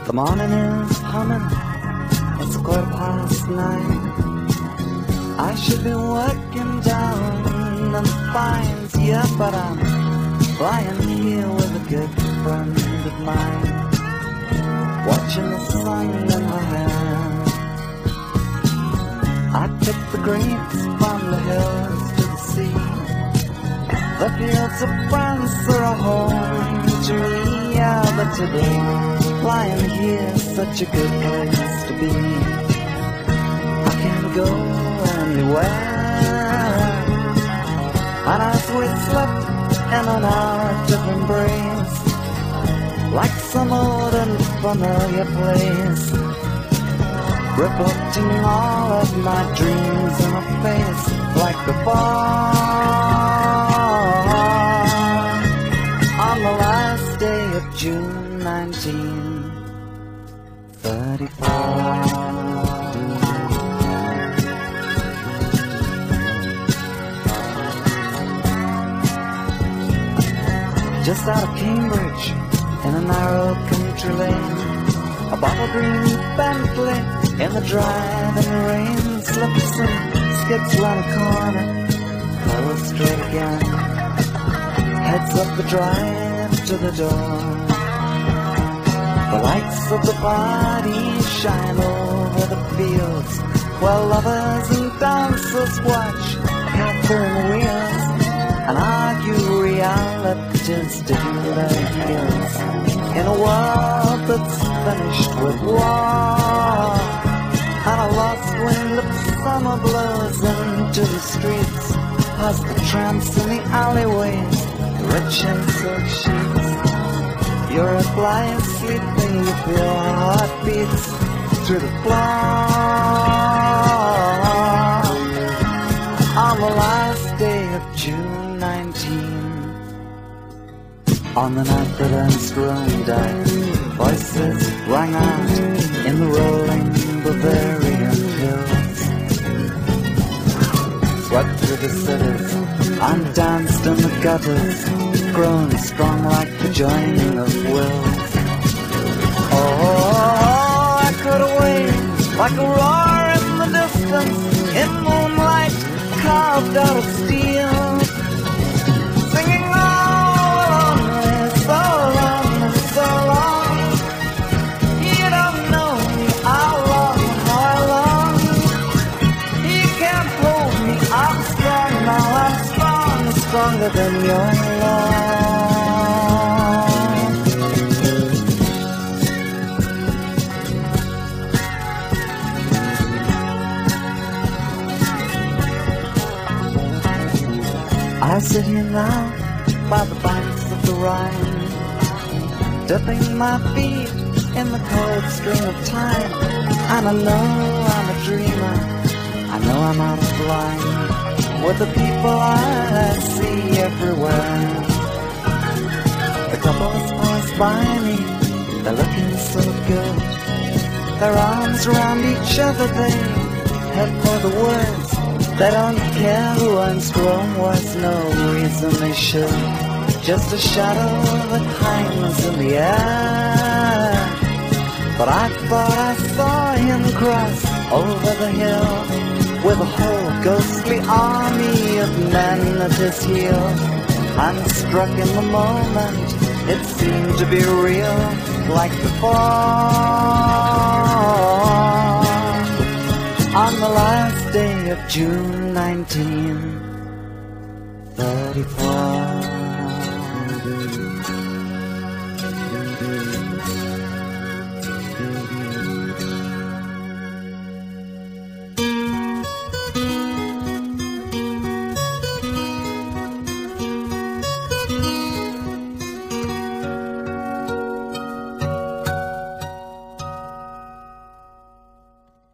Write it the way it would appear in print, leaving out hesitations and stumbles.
The morning is humming, it's 9:15. I should be working down in the fines, yeah, but I'm lying here with a good friend of mine, watching the sun in her hand. I took the grapes from the hills to the sea. The fields of France are a home to me, yeah, but today, lying here, such a good place to be. I can't go anywhere. And as we slept in an art of embrace, like some old and familiar place, reflecting all of my dreams in a face like before. On the last day of June 1934. Just out of Cambridge, in a narrow country lane, a bottle green Bentley in the driving rain, slips and skips round a corner, follows straight again, heads up the drive to the door. The lights of the party shine over the fields, while lovers and dancers watch, capturing the wheels, and argue realities digging their heels in a world that's finished with war. And a lost wind of summer blows into the streets, past the tramps in the alleyways, the rich in silk sheets. You're a fly sleeping, you feel heartbeats through the floor. On the last day of June 19, on the night that Ernst Röhm died, voices rang out in the rolling Bavarian hills, swept through the cities and danced in the gutters, grown strong like the joining of wills. Oh, I could wave like a roar in the distance, in moonlight carved out of steel, singing all lonely, so lonely, so long. You don't know me, how long, you can't hold me, I'm strong now, I'm strong, stronger than your love. I sit here now by the banks of the Rhine, dipping my feet in the cold stream of time. And I know I'm a dreamer, I know I'm out of line with the people I see everywhere. The couples pass by me, they're looking so good, their arms around each other, they head for the woods. They don't care who Ernst Röhm was, no reason they should. Just a shadow that hangs in the air. But I thought I saw him cross over the hill, with a whole ghostly army of men at his heel. And struck in the moment, it seemed to be real, like before. On the last day of June 1934.